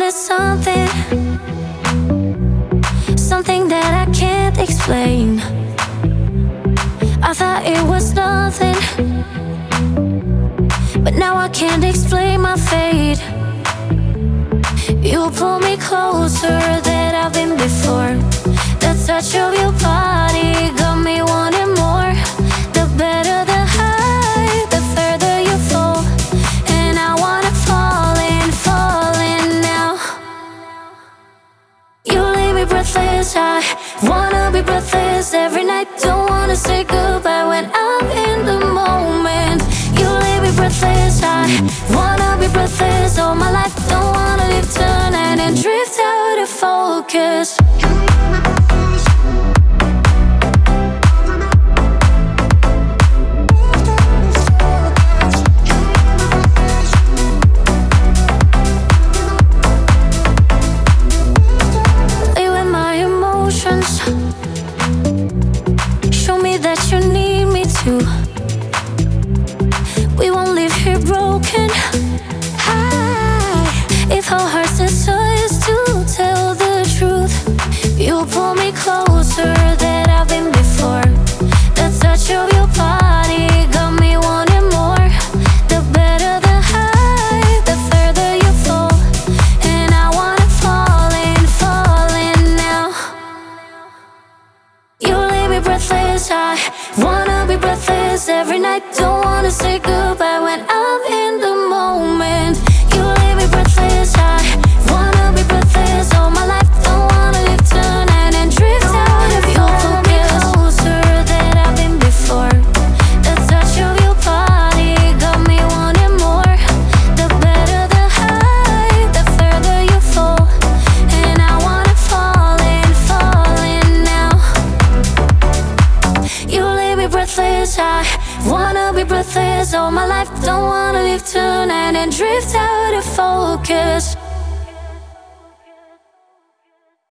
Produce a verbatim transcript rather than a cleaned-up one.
wanted something, something that I can't explain. I thought it was nothing, but now I can't explain my fate. You pull me closer than I've been before. The touch of your body got me wanting more. The better the high, the further you fall. And I wanna fall in, fall in now. You leave me breathless, I wanna be breathless every night. Don't wanna say goodbye when I'm in the moment. You leave me breathless, I wanna be breathless all my life. Don't wanna live tonight and drift out of focus. Play with my emotions, show me that you need me too. We won't leave here broken. If our hearts decide to tell the truth, you pull me closer than I've been before. The touch of your body got me wanting more. The better the high, the further you fall. And I wanna fall in, fall in now. You leave me breathless, I wanna be breathless every night. Don't wanna say goodbye when I'm in the moment. You leave me breathless, I wanna be breathless all my life. Don't wanna live tonight and drift out of your focus. Closer than I've been before. The touch of your body got me wanting more. The better the high, the further you fall. And I wanna fall in, fall in now. You leave me breathless, I wanna be breathless all my life. Don't wanna live tonight and drift out of focus.